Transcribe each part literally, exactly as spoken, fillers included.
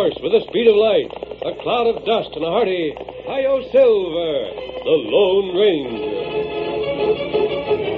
horse with the speed of light, a cloud of dust, and a hearty Hi-Yo Silver, the Lone Ranger.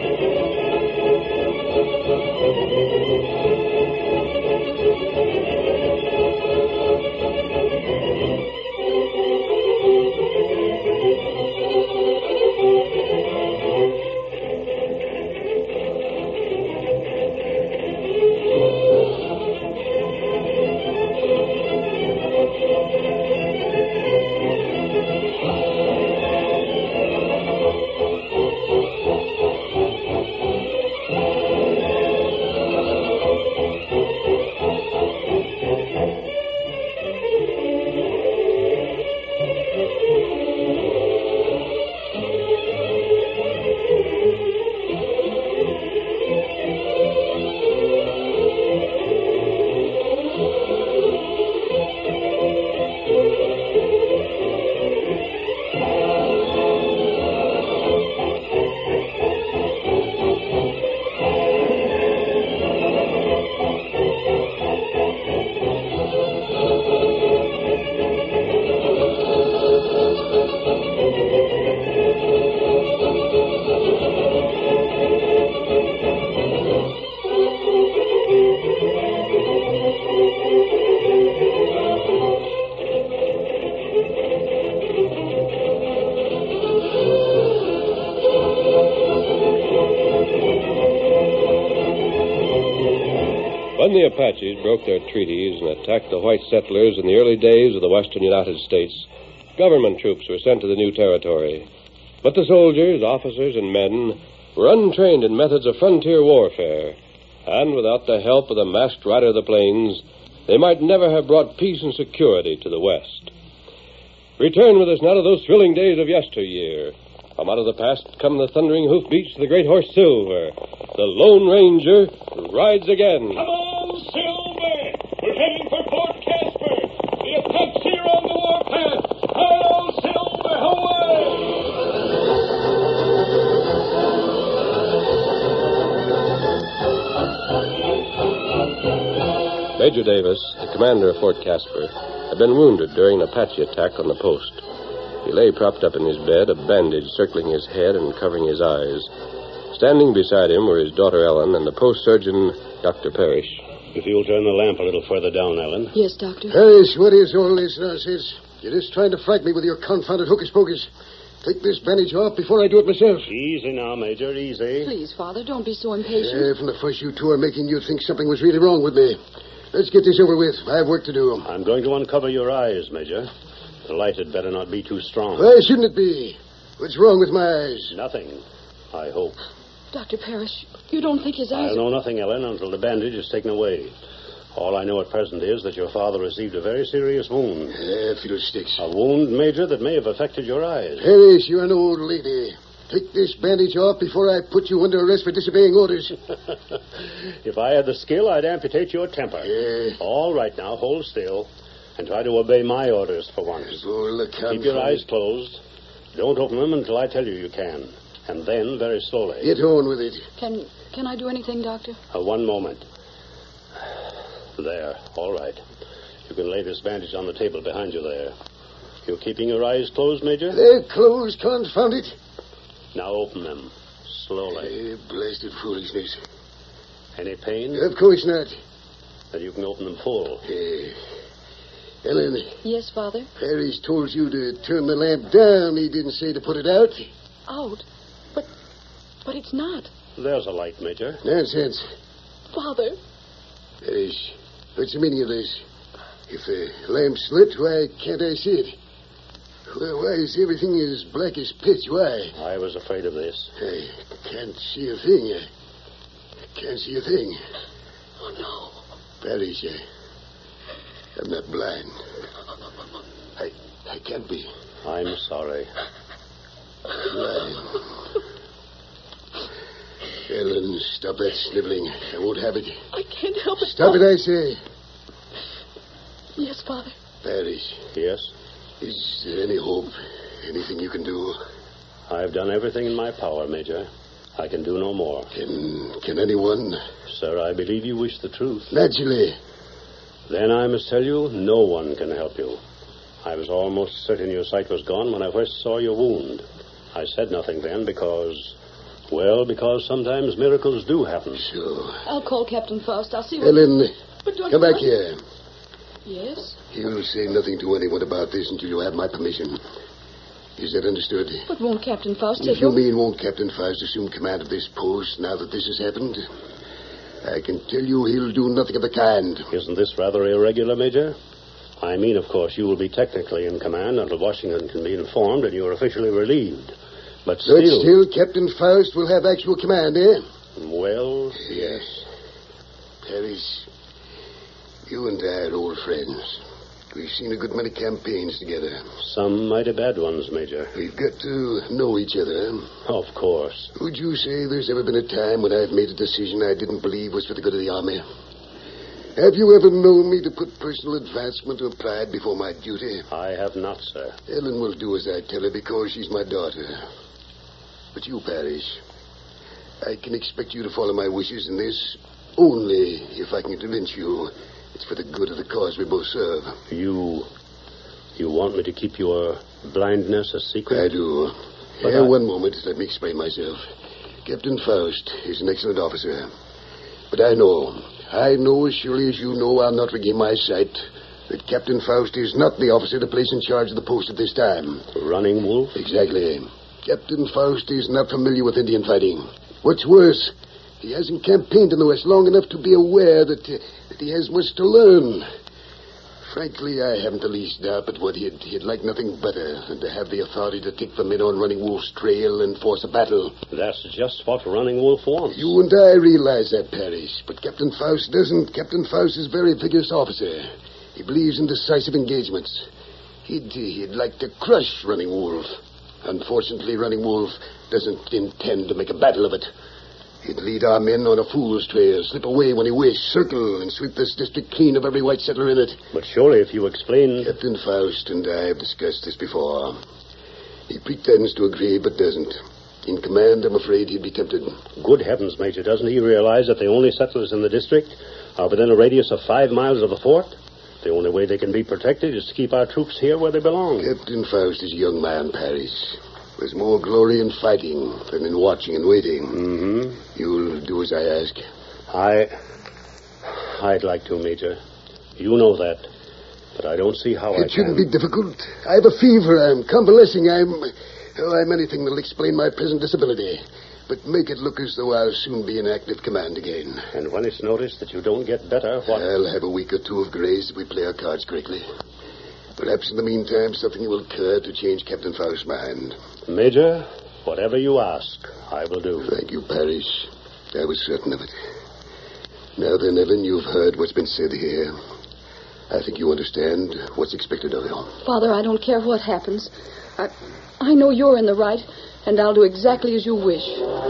When the Apaches broke their treaties and attacked the white settlers in the early days of the western United States, government troops were sent to the new territory. But the soldiers, officers, and men were untrained in methods of frontier warfare, and without the help of the masked rider of the plains, they might never have brought peace and security to the West. Return with us now to those thrilling days of yesteryear. From out of the past come the thundering hoofbeats of the great horse Silver. The Lone Ranger rides again. Come on, Silver! We're heading for Fort Casper. The Apache are on the warpath. Hi-yo, Silver, away! Major Davis, the commander of Fort Casper, had been wounded during an Apache attack on the post. He lay propped up in his bed, a bandage circling his head and covering his eyes. Standing beside him were his daughter Ellen and the post surgeon, Doctor Parrish. If you'll turn the lamp a little further down, Ellen. Yes, Doctor. Parrish, what is all this nonsense? You're just trying to frighten me with your confounded hocus-pocus. Take this bandage off before I do it myself. Easy now, Major, easy. Please, Father, don't be so impatient. Yeah, from the fuss you two are making, you'd think something was really wrong with me. Let's get this over with. I have work to do. I'm going to uncover your eyes, Major. The light had better not be too strong. Why shouldn't it be? What's wrong with my eyes? Nothing, I hope. Doctor Parrish, you don't think his eyes... I'll know nothing, Ellen, until the bandage is taken away. All I know at present is that your father received a very serious wound. Yeah, fiddlesticks. A wound, Major, that may have affected your eyes. Parrish, you're an old lady. Take this bandage off before I put you under arrest for disobeying orders. If I had the skill, I'd amputate your temper. Yeah. All right now, hold still. And try to obey my orders for once. Oh, Keep your eyes closed. Don't open them until I tell you you can. And then, very slowly. Get on with it. Can can I do anything, Doctor? Uh, one moment. There. All right. You can lay this bandage on the table behind you there. You're keeping your eyes closed, Major? They're closed, confound it. Now open them. Slowly. Hey, blasted foolishness. Any pain? Of course not. Then you can open them full. Hey. Ellen. Yes, Father? Parrish told you to turn the lamp down. He didn't say to put it out. Out? But, but it's not. There's a light, Major. Nonsense. Father. Parrish, what's the meaning of this? If the lamp's lit, why can't I see it? Well, why is everything as black as pitch? Why? I was afraid of this. I can't see a thing. I can't see a thing. Oh, no. Parrish, I... I'm not blind. I I can't be. I'm sorry. Blind. Ellen, stop that sniveling. I won't have it. I can't help it. Stop it, I say. Yes, Father. Parrish. Yes? Is there any hope? Anything you can do? I've done everything in my power, Major. I can do no more. Can can anyone? Sir, I believe you wish the truth. Naturally. Then I must tell you, no one can help you. I was almost certain your sight was gone when I first saw your wound. I said nothing then because, well, because sometimes miracles do happen. Sure. I'll call Captain Faust. I'll see what... Ellen, But don't come you back want- here. Yes? You'll say nothing to anyone about this until you have my permission. Is that understood? But won't Captain Faust If take you over? mean won't Captain Faust assume command of this post now that this has happened, I can tell you he'll do nothing of the kind. Isn't this rather irregular, Major? I mean, of course, you will be technically in command until Washington can be informed and you are officially relieved. But still... But still, Captain Faust will have actual command, eh? Well, yes. Paris, you and I are old friends. We've seen a good many campaigns together. Some mighty bad ones, Major. We've got to know each other. Of course. Would you say there's ever been a time when I've made a decision I didn't believe was for the good of the army? Have you ever known me to put personal advancement or pride before my duty? I have not, sir. Ellen will do as I tell her because she's my daughter. But you, Parrish, I can expect you to follow my wishes in this only if I can convince you it's for the good of the cause we both serve. You... You want me to keep your blindness a secret? I do. But Here, I- one moment. Let me explain myself. Captain Faust is an excellent officer. But I know, I know as surely as you know I'll not regain my sight, that Captain Faust is not the officer to place in charge of the post at this time. Running Wolf? Exactly. Captain Faust is not familiar with Indian fighting. What's worse, he hasn't campaigned in the West long enough to be aware that, uh, that he has much to learn. Frankly, I haven't the least doubt but what he'd, he'd like nothing better than to have the authority to take the men on Running Wolf's trail and force a battle. That's just what Running Wolf wants. You and I realize that, Parrish, but Captain Faust doesn't. Captain Faust is a very vigorous officer. He believes in decisive engagements. He'd, he'd like to crush Running Wolf. Unfortunately, Running Wolf doesn't intend to make a battle of it. He'd lead our men on a fool's trail, slip away when he wished, circle, and sweep this district clean of every white settler in it. But surely if you explain... Captain Faust and I have discussed this before. He pretends to agree, but doesn't. In command, I'm afraid he'd be tempted. Good heavens, Major, doesn't he realize that the only settlers in the district are within a radius of five miles of the fort? The only way they can be protected is to keep our troops here where they belong. Captain Faust is a young man, Parrish. There's more glory in fighting than in watching and waiting. Mm-hmm. You'll do as I ask. I... I'd like to, Major. You know that. But I don't see how I It shouldn't can. be difficult. I have a fever. I'm convalescing. I'm... Oh, I'm anything that'll explain my present disability. But make it look as though I'll soon be in active command again. And when it's noticed that you don't get better, what... I'll have a week or two of grace if we play our cards correctly. Perhaps in the meantime something will occur to change Captain Faust's mind. Major, whatever you ask, I will do. Thank you, Parrish. I was certain of it. Now then, Ellen, you've heard what's been said here. I think you understand what's expected of you. Father, I don't care what happens. I, I know you're in the right, and I'll do exactly as you wish.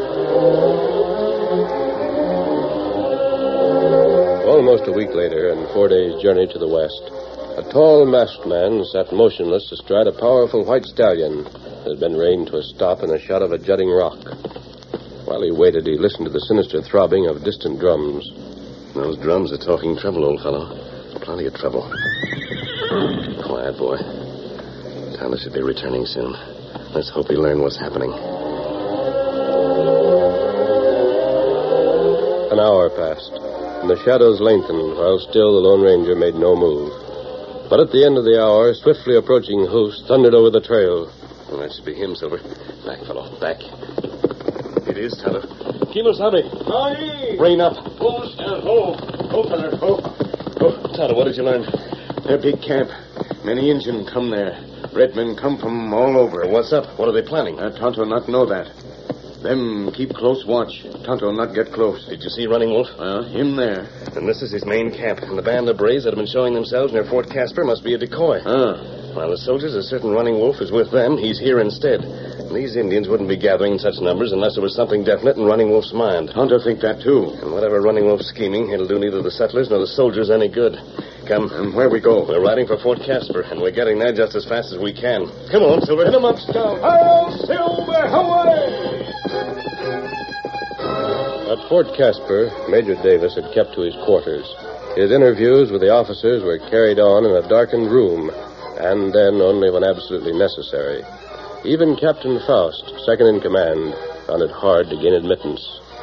Almost a week later, and four days' journey to the west, a tall masked man sat motionless astride a powerful white stallion that had been reined to a stop in a shot of a jutting rock. While he waited, he listened to the sinister throbbing of distant drums. Those drums are talking trouble, old fellow. Plenty of trouble. Quiet, boy. Tyler should be returning soon. Let's hope he learned what's happening. An hour passed, and the shadows lengthened while still the Lone Ranger made no move. But at the end of the hour, swiftly approaching hoofs thundered over the trail. Well, that should be him, Silver. Back, fellow. Back. It is, Tyler. Kimosabe. Aye. Rein up. Go, stand. Ho. Ho, fella. Ho. Oh, Tyler, what did you learn? Their big camp. Many Injun come there. Red men come from all over. What's up? What are they planning? Uh, Tonto not know that. Them keep close watch. Tonto not get close. Did you see Running Wolf? Uh, him there. And this is his main camp. And the band of Braves that have been showing themselves near Fort Casper must be a decoy. Ah. While the soldiers are certain Running Wolf is with them, he's here instead. And these Indians wouldn't be gathering in such numbers unless there was something definite in Running Wolf's mind. Tonto think that, too. And whatever Running Wolf's scheming, it'll do neither the settlers nor the soldiers any good. Come. And where we go? We're riding for Fort Casper, and we're getting there just as fast as we can. Come on, Silver. In amongst them. Hail, Silver, away! At Fort Casper, Major Davis had kept to his quarters. His interviews with the officers were carried on in a darkened room, and then only when absolutely necessary. Even Captain Faust, second in command, found it hard to gain admittance.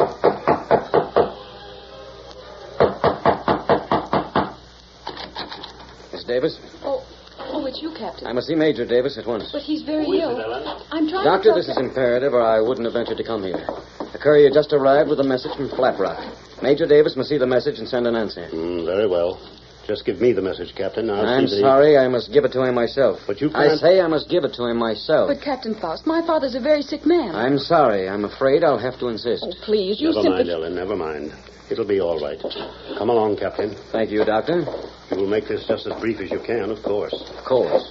Miss Davis? Oh, oh, it's you, Captain. I must see Major Davis at once. But he's very Who is ill. it, Ellen? I'm trying Doctor, to... this is imperative, or I wouldn't have ventured to come here. The courier just arrived with a message from Flat Rock. Major Davis must see the message and send an answer. Mm, very well. Just give me the message, Captain. I'll I'm see that he- sorry, I must give it to him myself. But you I can't... say I must give it to him myself. But, Captain Faust, my father's a very sick man. I'm sorry. I'm afraid I'll have to insist. Oh, please, you Never simply... mind, Ellen, never mind. It'll be all right. Come along, Captain. Thank you, Doctor. You will make this just as brief as you can, of course. Of course.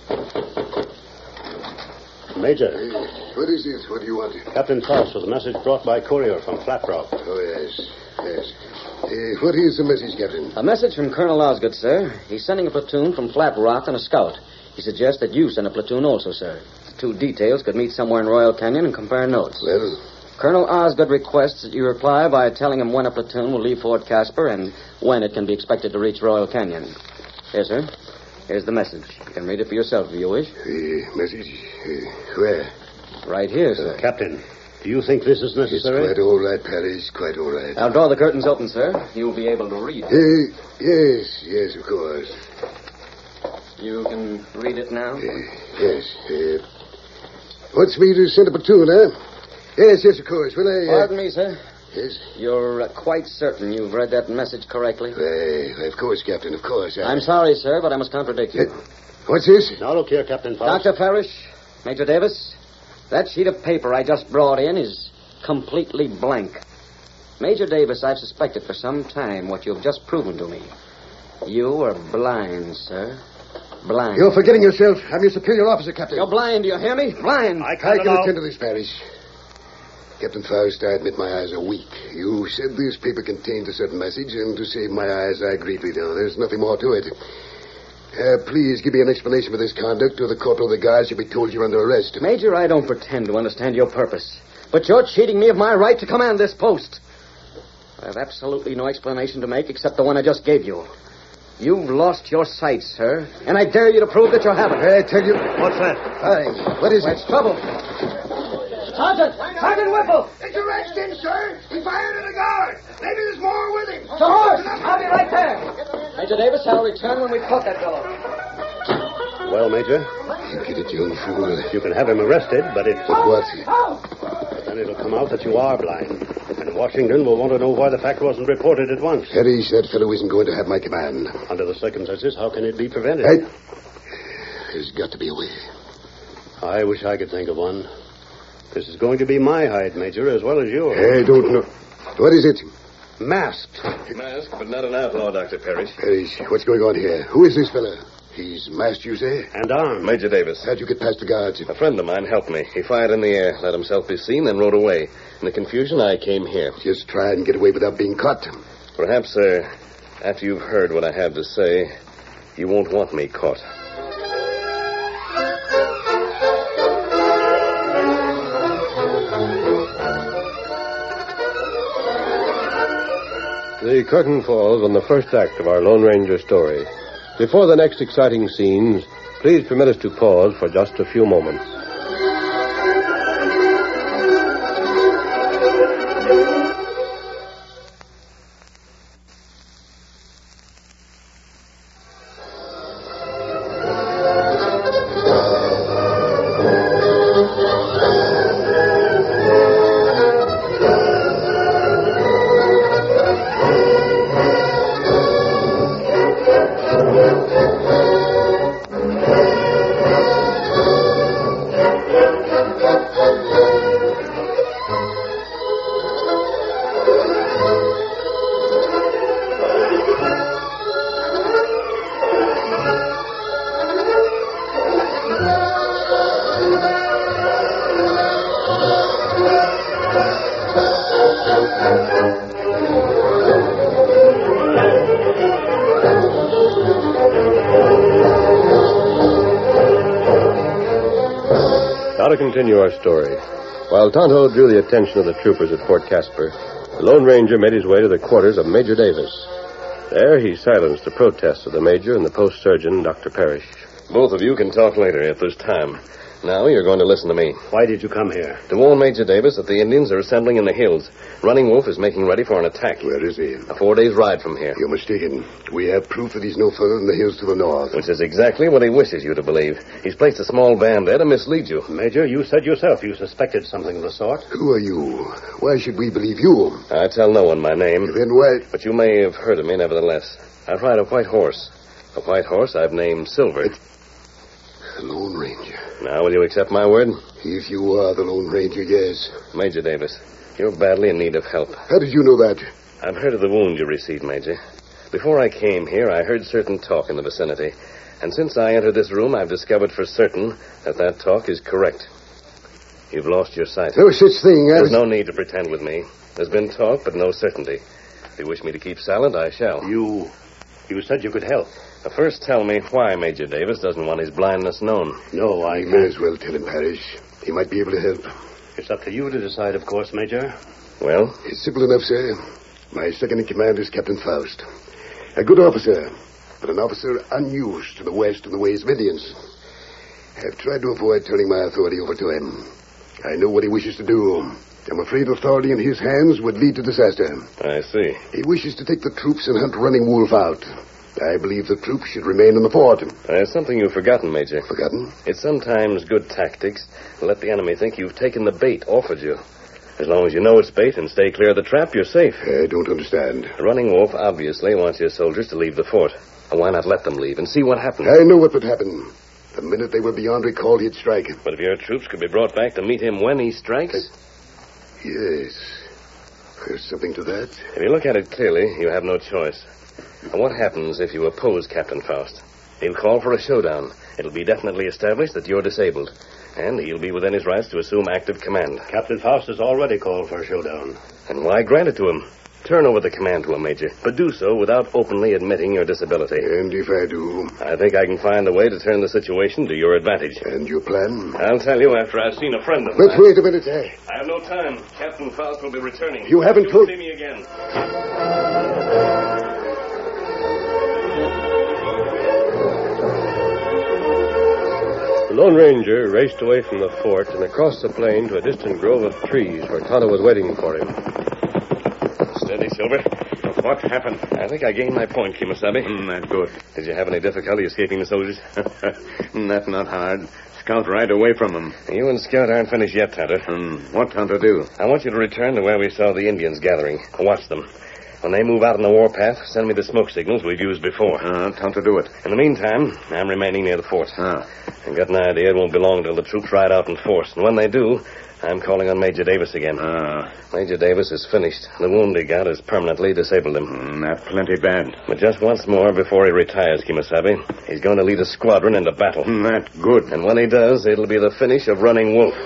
Major, What is it? What do you want? Captain Faust with a message brought by courier from Flat Rock. Oh, yes. Yes. Uh, what is the message, Captain? A message from Colonel Osgood, sir. He's sending a platoon from Flat Rock on a scout. He suggests that you send a platoon also, sir. The two details could meet somewhere in Royal Canyon and compare notes. Well, Colonel Osgood requests that you reply by telling him when a platoon will leave Fort Casper and when it can be expected to reach Royal Canyon. Yes, sir. Here's the message. You can read it for yourself if you wish. the message. Uh, where? Right here, sir. Uh, Captain, do you think this is It's necessary? quite all right, Parrish. Quite all right. I'll draw the curtains open, sir. You'll be able to read. Uh, yes, yes, of course. You can read it now? Uh, yes. Uh, wants me to send a platoon, huh? Yes, yes, of course. Will I... Uh, Pardon me, sir. Yes? You're uh, quite certain you've read that message correctly? Uh, of course, Captain, of course. I... I'm sorry, sir, but I must contradict you. Uh, what's this? Now look here, Captain Faust. Doctor Parrish, Major Davis, that sheet of paper I just brought in is completely blank. Major Davis, I've suspected for some time what you've just proven to me. You are blind, sir. Blind. You're forgetting yourself. I'm your superior officer, Captain. You're blind, do you hear me? Blind. I I can't can allow... attend to this, Parrish. Captain Faust, I admit my eyes are weak. You said this paper contained a certain message, and to save my eyes, I agreed with you. There's nothing more to it. Uh, please give me an explanation for this conduct, or the corporal of the guards shall be told you're under arrest. Major, I don't pretend to understand your purpose, but you're cheating me of my right to command this post. I have absolutely no explanation to make except the one I just gave you. You've lost your sight, sir, and I dare you to prove that you haven't. I tell you... What's that? Fine. What is it? It's trouble. Sergeant! Sergeant Whipple! It's a redskin, sir. He fired at a guard. Maybe there's more with him. The horse! I'll be right there. Major Davis, I'll return when we've caught that fellow. Well, Major, You get it, young fool. you can have him arrested, but it... But what? But then it'll come out that you are blind. And Washington will want to know why the fact wasn't reported at once. Parrish, that fellow isn't going to have my command. Under the circumstances, how can it be prevented? Hey. There's got to be a way. I wish I could think of one. This is going to be my hide, Major, as well as yours. I don't know. What is it? Masked. Masked, but not an outlaw, Doctor Parrish. Parrish, what's going on here? Who is this fella? He's masked, you say? And armed. Major Davis. How'd you get past the guards? A friend of mine helped me. He fired in the air, let himself be seen, then rode away. In the confusion, I came here. Just try and get away without being caught. Perhaps, sir, after you've heard what I have to say, you won't want me caught. The curtain falls on the first act of our Lone Ranger story. Before the next exciting scenes, please permit us to pause for just a few moments. Now to continue our story. While Tonto drew the attention of the troopers at Fort Casper, the Lone Ranger made his way to the quarters of Major Davis. There he silenced the protests of the major and the post surgeon, Doctor Parrish. Both of you can talk later if there's time. Now you're going to listen to me. Why did you come here? To warn Major Davis that the Indians are assembling in the hills. Running Wolf is making ready for an attack. Where is he? A four days ride from here. You're mistaken. We have proof that he's no further than the hills to the north. Which is exactly what he wishes you to believe. He's placed a small band there to mislead you. Major, you said yourself you suspected something of the sort. Who are you? Why should we believe you? I tell no one my name. Then why... But you may have heard of me nevertheless. I ride a white horse. A white horse I've named Silver. The Lone Ranger. Now, will you accept my word? If you are the Lone Ranger, yes. Major Davis, you're badly in need of help. How did you know that? I've heard of the wound you received, Major. Before I came here, I heard certain talk in the vicinity. And since I entered this room, I've discovered for certain that that talk is correct. You've lost your sight. No such thing as... There's no need to pretend with me. There's been talk, but no certainty. If you wish me to keep silent, I shall. You... you said you could help. But first tell me why Major Davis doesn't want his blindness known. No, I You can't. may as well tell him, Parrish. He might be able to help. It's up to you to decide, of course, Major. Well? It's simple enough, sir. My second in command is Captain Faust. A good officer, but an officer unused to the West and the ways of Indians. I've tried to avoid turning my authority over to him. I know what he wishes to do. I'm afraid authority in his hands would lead to disaster. I see. He wishes to take the troops and hunt Running Wolf out. I believe the troops should remain in the fort. There's something you've forgotten, Major. Forgotten? It's sometimes good tactics to let the enemy think you've taken the bait offered you. As long as you know it's bait and stay clear of the trap, you're safe. I don't understand. The Running Wolf obviously wants your soldiers to leave the fort. And why not let them leave and see what happens? I know what would happen. The minute they were beyond recall, he'd strike. But if your troops could be brought back to meet him when he strikes... Yes. There's something to that. If you look at it clearly, you have no choice. And what happens if you oppose Captain Faust? He'll call for a showdown. It'll be definitely established that you're disabled. And he'll be within his rights to assume active command. Captain Faust has already called for a showdown. And why grant it to him? Turn over the command to him, Major. But do so without openly admitting your disability. And if I do? I think I can find a way to turn the situation to your advantage. And your plan? I'll tell you after I've seen a friend of But mine. wait a minute, eh? I have no time. Captain Faust will be returning. You haven't You'll told... see me again. The Lone Ranger raced away from the fort and across the plain to a distant grove of trees where Tonto was waiting for him. Steady, Silver. What happened? I think I gained my point, Kimasabi. Mm, that good. Did you have any difficulty escaping the soldiers? That's not hard. Scout right away from them. You and Scout aren't finished yet, Tonto. Mm, what time to do? I want you to return to where we saw the Indians gathering. Watch them. When they move out on the warpath, send me the smoke signals we've used before. Uh, time to do it. In the meantime, I'm remaining near the fort. Ah. I've got an idea it won't be long till the troops ride out in force. And when they do, I'm calling on Major Davis again. Ah. Major Davis is finished. The wound he got has permanently disabled him. Mm, that's plenty bad. But just once more before he retires, Kimasabi, he's going to lead a squadron into battle. Mm, that's good. And when he does, it'll be the finish of Running Wolf.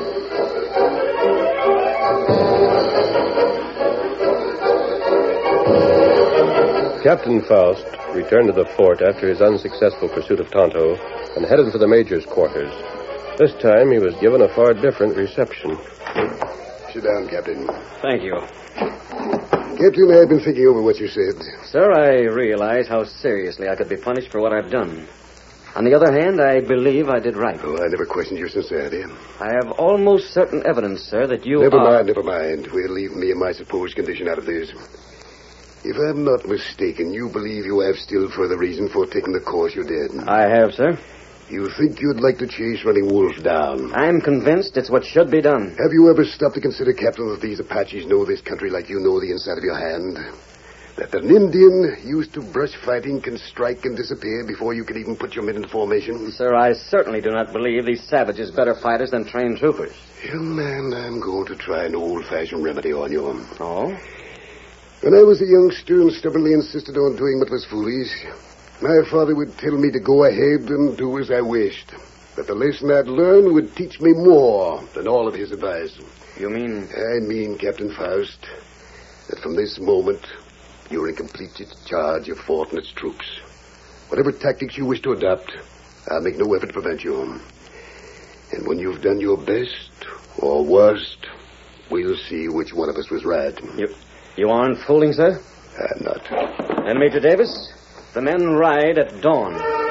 Captain Faust returned to the fort after his unsuccessful pursuit of Tonto and headed for the major's quarters. This time he was given a far different reception. Sit down, Captain. Thank you. Captain, I've been thinking over what you said. Sir, I realize how seriously I could be punished for what I've done. On the other hand, I believe I did right. Oh, I never questioned your sincerity. I have almost certain evidence, sir, that you Never are... mind, never mind. We'll leave me and my supposed condition out of this. If I'm not mistaken, you believe you have still further reason for taking the course you did. I have, sir. You think you'd like to chase Running Wolf down? I'm convinced it's what should be done. Have you ever stopped to consider, Captain, that these Apaches know this country like you know the inside of your hand? That an Indian used to brush fighting can strike and disappear before you can even put your men into formation? Sir, I certainly do not believe these savages better fighters than trained troopers. Young man, I'm going to try an old-fashioned remedy on you. Oh? When I was a youngster and stubbornly insisted on doing what was foolish, my father would tell me to go ahead and do as I wished. But the lesson I'd learn would teach me more than all of his advice. You mean... I mean, Captain Faust, that from this moment, you're in complete charge of Fort and its troops. Whatever tactics you wish to adopt, I'll make no effort to prevent you. And when you've done your best or worst, we'll see which one of us was right. You, you aren't fooling, sir? I'm not. And, Major Davis, the men ride at dawn.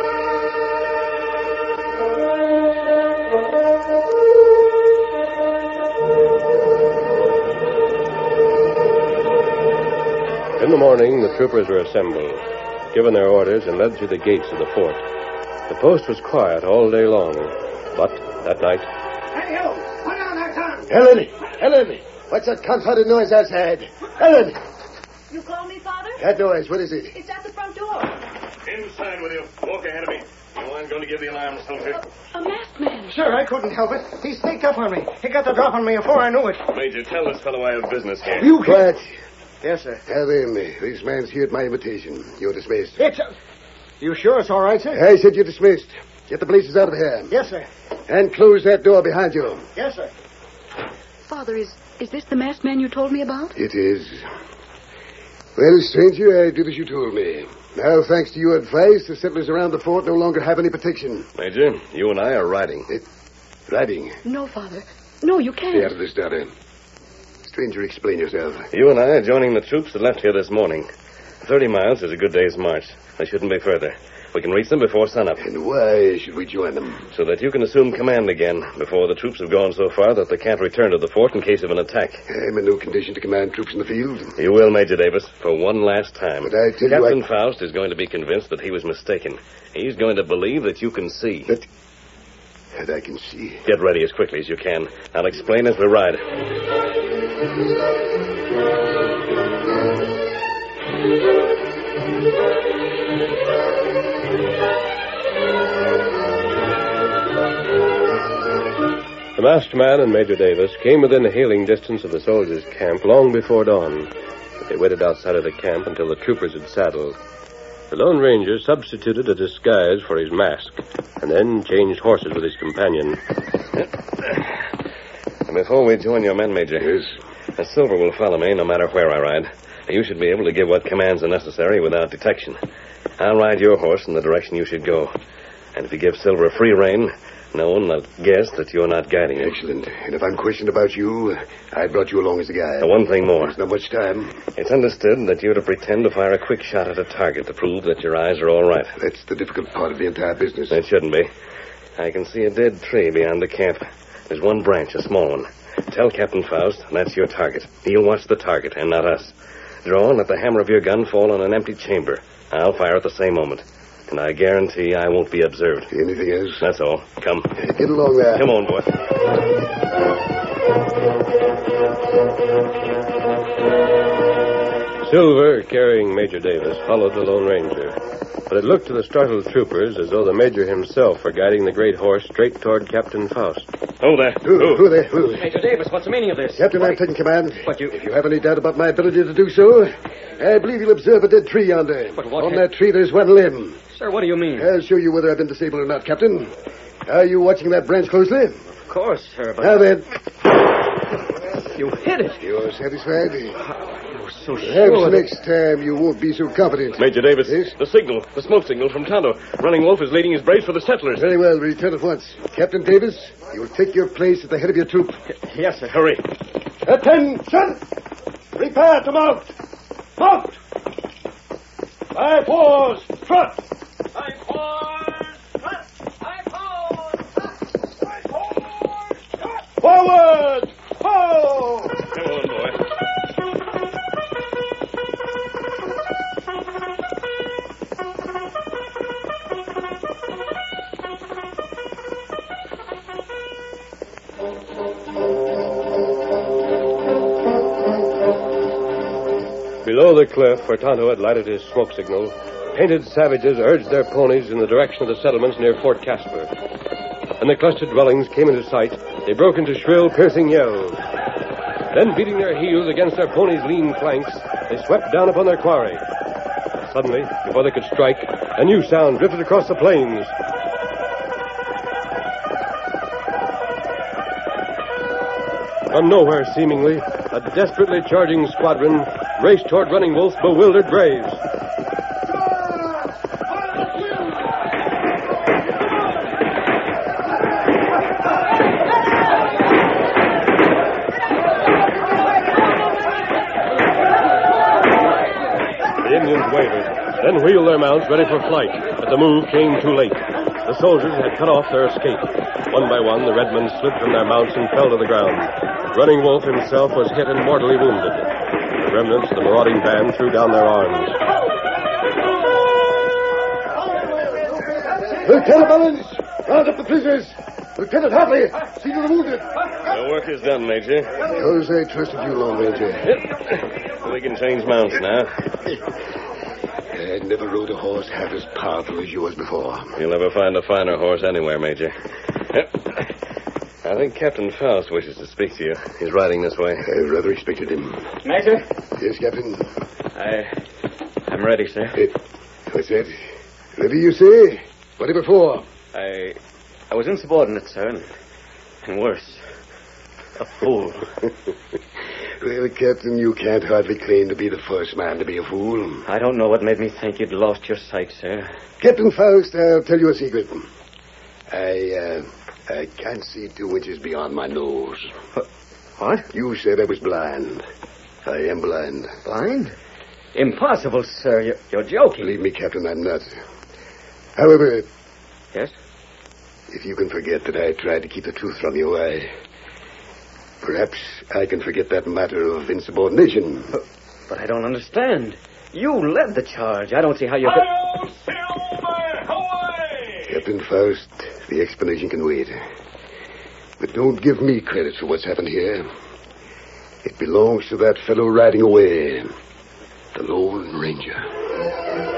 In the morning, the troopers were assembled, given their orders, and led through the gates of the fort. The post was quiet all day long, but that night... Hey, you! Put down that gun! Helen! Helen! What's that confounded noise outside? Helen! You call me, Father? That noise, what is it? It's at the front door. Inside with you. Walk ahead of me. You aren't going to give the alarm, soldier. A masked man. Sir, I couldn't help it. He sneaked up on me. He got the drop on me before I knew it. Major, tell this fellow I have business here. You quiet. Yes, sir. Have him. This man's here at my invitation. You're dismissed. It's... Uh, you sure it's all right, sir? I said you're dismissed. Get the blazes out of here. Yes, sir. And close that door behind you. Yes, sir. Father, is, is this the masked man you told me about? It is. Well, stranger, I did as you told me. Now, thanks to your advice, the settlers around the fort no longer have any protection. Major, you and I are riding. It, riding? No, Father. No, you can't. Stay out of this, daughter. Stranger, explain yourself. You and I are joining the troops that left here this morning. Thirty miles is a good day's march. They shouldn't be further. We can reach them before sunup. And why should we join them? So that you can assume command again before the troops have gone so far that they can't return to the fort in case of an attack. I'm in no condition to command troops in the field. You will, Major Davis, for one last time. But I tell Captain you, I... Faust is going to be convinced that he was mistaken. He's going to believe that you can see. That... that I can see. Get ready as quickly as you can. I'll explain as we ride. The masked man and Major Davis came within hailing distance of the soldiers' camp long before dawn. But they waited outside of the camp until the troopers had saddled. The Lone Ranger substituted a disguise for his mask, and then changed horses with his companion. Before we join your men, Major, yes? a Silver will follow me no matter where I ride. You should be able to give what commands are necessary without detection. I'll ride your horse in the direction you should go. And if you give Silver free rein, no one will guess that you're not guiding him. Excellent. And if I'm questioned about you, I brought you along as a guide. Uh, one thing more. There's not much time. It's understood that you're to pretend to fire a quick shot at a target to prove that your eyes are all right. That's the difficult part of the entire business. It shouldn't be. I can see a dead tree beyond the camp. There's one branch, a small one. Tell Captain Faust that's your target. He'll watch the target and not us. Draw and let the hammer of your gun fall on an empty chamber. I'll fire at the same moment. And I guarantee I won't be observed. Anything else? That's all. Come. Get along there. Come on, boy. Silver, carrying Major Davis, followed the Lone Ranger. But it looked to the startled troopers as though the Major himself were guiding the great horse straight toward Captain Faust. Hold there. Who, who, who there? Who? Major Davis, what's the meaning of this? Captain, I'm taking command. But you... If you have any doubt about my ability to do so, I believe you'll observe a dead tree yonder. But what... On ha- that tree, there's one limb. Sir, what do you mean? I'll show you whether I've been disabled or not, Captain. Are you watching that branch closely? Of course, sir, but... Now then. You hit it. You're satisfied? You're so Perhaps sure. next time you won't be so confident. Major Davis, Yes? the signal, the smoke signal from Tonto. Running Wolf is leading his braves for the settlers. Very well, return at once. Captain Davis, you'll take your place at the head of your troop. Yes, sir. Hurry. Attention! Prepare to mount! Mount! Five fours, trot! Five fours, trot! Five fours, trot! Five fours, trot! Forward! Ho! Come on, boy. Below the cliff where Tonto had lighted his smoke signal, painted savages urged their ponies in the direction of the settlements near Fort Casper. When the clustered dwellings came into sight, they broke into shrill, piercing yells. Then, beating their heels against their ponies' lean flanks, they swept down upon their quarry. Suddenly, before they could strike, a new sound drifted across the plains. From nowhere, seemingly, a desperately charging squadron raced toward Running Wolf's bewildered braves. The The Indians wavered, then wheeled their mounts ready for flight, but the move came too late. The soldiers had cut off their escape. One by one, the red men slid from their mounts and fell to the ground. Running Wolf himself was hit and mortally wounded. The remnants of the marauding band threw down their arms. Lieutenant Mullins, round up the prisoners. Lieutenant Hartley, see to the wounded. The work is done, Major. Because I trusted you, Lone Ranger. Yep. We can change mounts now. I never rode a horse half as powerful as yours before. You'll never find a finer horse anywhere, Major. Yep. I think Captain Faust wishes to speak to you. He's riding this way. I rather expected him. Major? Yes, Captain? I... I'm ready, sir. Hey, what's that? Ready, you say? Whatever for? I... I was insubordinate, sir, and, and worse. A fool. Well, Captain, you can't hardly claim to be the first man to be a fool. I don't know what made me think you'd lost your sight, sir. Captain Faust, I'll tell you a secret. I, uh, I can't see two inches beyond my nose. What? You said I was blind. I am blind. Blind? Impossible, sir. You're, you're joking. Believe me, Captain, I'm not. However... Yes? If you can forget that I tried to keep the truth from you, I... Perhaps I can forget that matter of insubordination. But, but I don't understand. You led the charge. I don't see how you could... Hi-yo, Silver! Away! Captain Faust, the explanation can wait. But don't give me credit for what's happened here. It belongs to that fellow riding away, the Lone Ranger.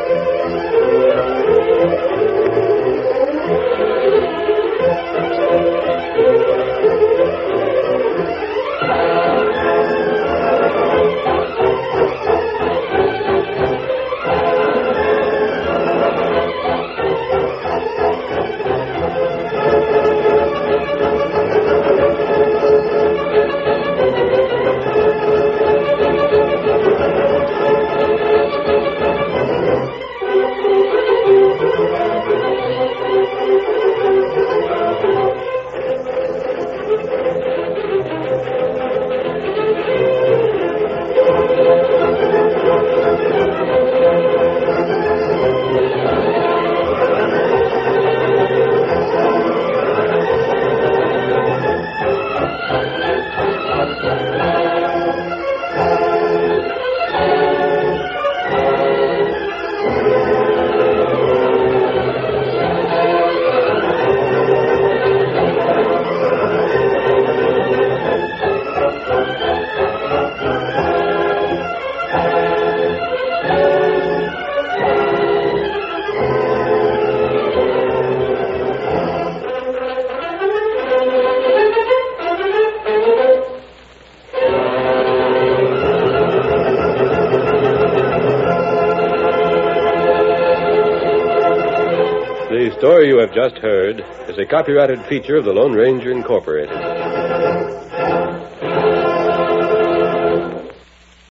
The story you have just heard is a copyrighted feature of the Lone Ranger Incorporated.